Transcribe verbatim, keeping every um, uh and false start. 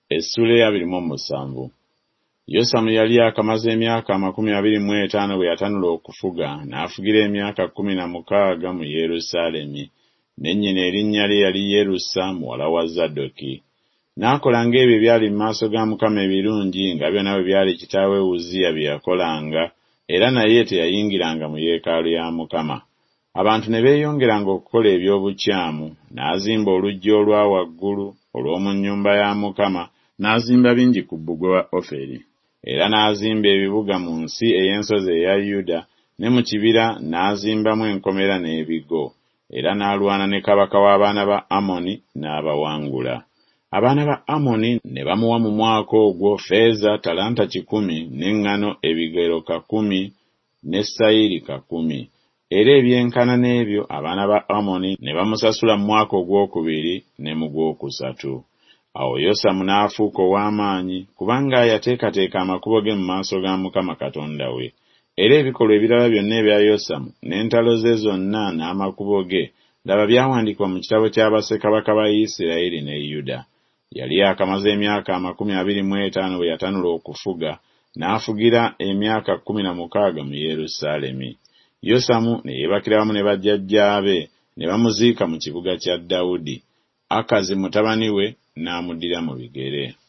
Essula ya abiri mu musanvu. Yosamu yali akamaze emyaka amakumi abiri mu etaano bwe yatanula okufuga, n'afugira emyaka kkumi na mukaaga mu Yerusaalemi. Nennyina erinnya lye yali Yerusa muwala wa Zaddoki. N'akola ng'ebyo byali mu maaso ga Mukama ebirungi nga byonna bwe byali kitaawe Uziya bye yakolanga, era naye teyayingiranga mu yeekaalu ya Mukama. Abantu ne beeyongeranga okukola eby'obukyamu, n'azimba oluggi olwa waggulu olw'omu nnyumba ya Mukama, n'azimba bingi ku bbugwe wa Oferi. Era n'azimba ebibuga mu nsi ey'ensozi eya Yuda, ne mu kibira n'azimbamu enkomera n'ebigo, era n'alwana ne kabaka w'abaana ba Amoni n'abawangula. Abaana ba Amoni ne bamuwa mu mwaka ogwo ffeeza talanta kikumi, n'eŋŋano ebigero kakumi, ne sayiri kakumi. Era ebyenkana n'ebyo abaana ba Amoni ne bamusasula mu mwaka ogwokubiri ne mu gwokusatu. Awo Yosamu n'afuuka ow'amaanyi, kubanga yateekateeka amakubo ge mu maaso ga Mukama Katonda we. Era ebikolwa ebirala byonna ebya Yosamu, n'entalo ze zonna n'amakubo ge, laba byawandiikibwa mu kitabo kya bassekabaka ba Isirayiri ne Yuda. Yali akamaze emyaka amakumi abiri mu etaano bwe yatanula okufuga, n'afugira emyaka kkumi na mukaaga mu Yerusaalemi. Yosamu ne yeebakira wamu ne bajjajjaabe, ne bamuziika mu kibuga kya Dawudi. Akazi mutabani we n'amuddira mu bigere.